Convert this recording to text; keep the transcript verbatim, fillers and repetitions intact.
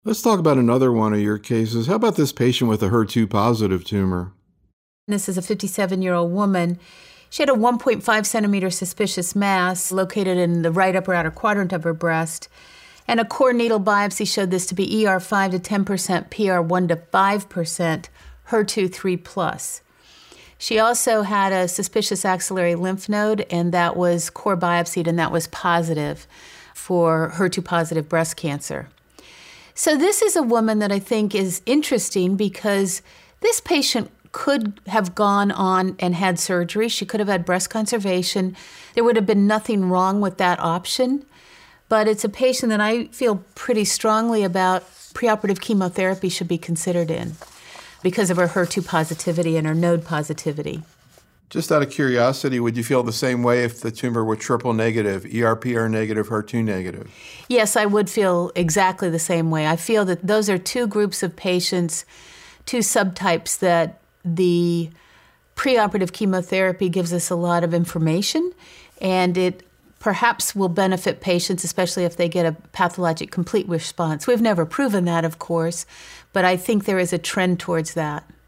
Let's talk about another one of your cases. How about this patient with a H E R two positive tumor? This is a fifty-seven-year-old woman. She had a one point five centimeter suspicious mass located in the right upper outer quadrant of her breast. And a core needle biopsy showed this to be E R five to ten percent, P R one to five percent, H E R two three plus. She also had a suspicious axillary lymph node, and that was core biopsied, and that was positive for H E R two positive breast cancer. So this is a woman that I think is interesting because this patient could have gone on and had surgery. She could have had breast conservation. There would have been nothing wrong with that option. But it's a patient that I feel pretty strongly about preoperative chemotherapy should be considered in because of her H E R two positivity and her node positivity. Just out of curiosity, would you feel the same way if the tumor were triple negative, E R P R negative, H E R two negative? Yes, I would feel exactly the same way. I feel that those are two groups of patients, two subtypes that the preoperative chemotherapy gives us a lot of information, and it perhaps will benefit patients, especially if they get a pathologic complete response. We've never proven that, of course, but I think there is a trend towards that.